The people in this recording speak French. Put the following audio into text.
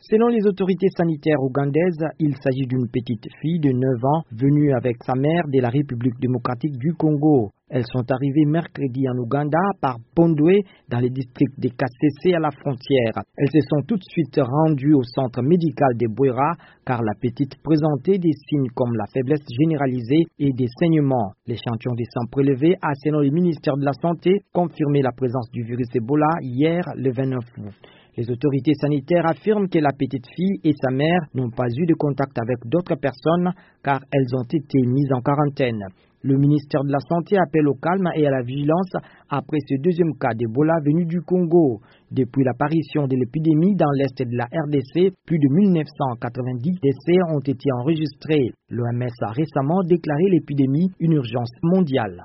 Selon les autorités sanitaires ougandaises, il s'agit d'une petite fille de 9 ans venue avec sa mère de la République démocratique du Congo. Elles sont arrivées mercredi en Ouganda par Pondwe dans le district de Kasese à la frontière. Elles se sont tout de suite rendues au centre médical de Bwera car la petite présentait des signes comme la faiblesse généralisée et des saignements. L'échantillon de sang prélevé a, selon le ministère de la Santé, confirmé la présence du virus Ebola hier, le 29 août. Les autorités sanitaires affirment que la petite fille et sa mère n'ont pas eu de contact avec d'autres personnes car elles ont été mises en quarantaine. Le ministère de la Santé appelle au calme et à la vigilance après ce deuxième cas d'Ebola venu du Congo. Depuis l'apparition de l'épidémie dans l'est de la RDC, plus de 1990 décès ont été enregistrés. L'OMS a récemment déclaré l'épidémie une urgence mondiale.